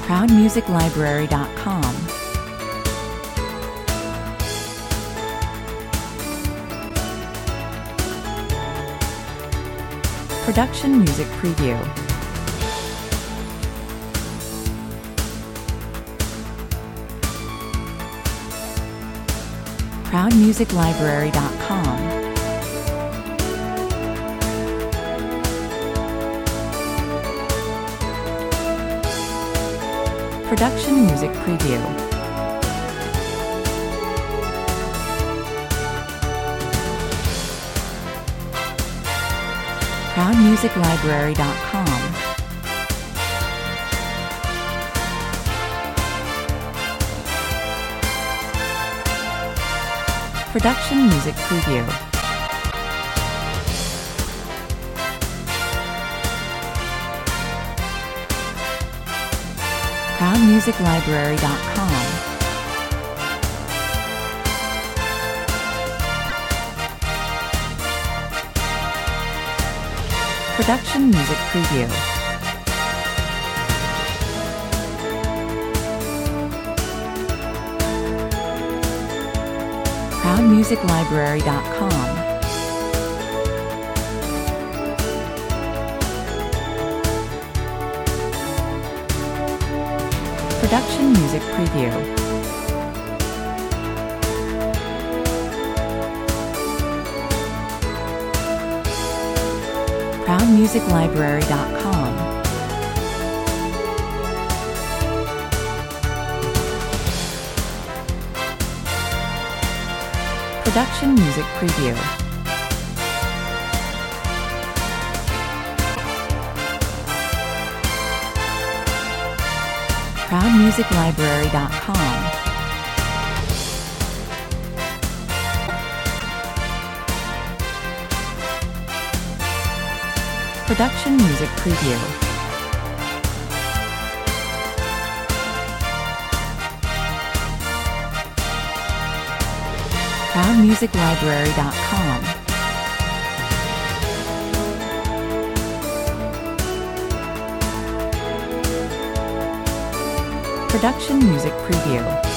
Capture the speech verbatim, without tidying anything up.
proud music library dot com. Production Music Preview. proud music library dot com. Production Music Preview. proud music library dot com. Production Music Preview. proud music library dot com. Production Music Preview. proud music library dot com. Production Music Preview. proud music library dot com. Production Music Preview. proud music library dot com. Production Music Preview. proud music library dot com. Production Music Preview.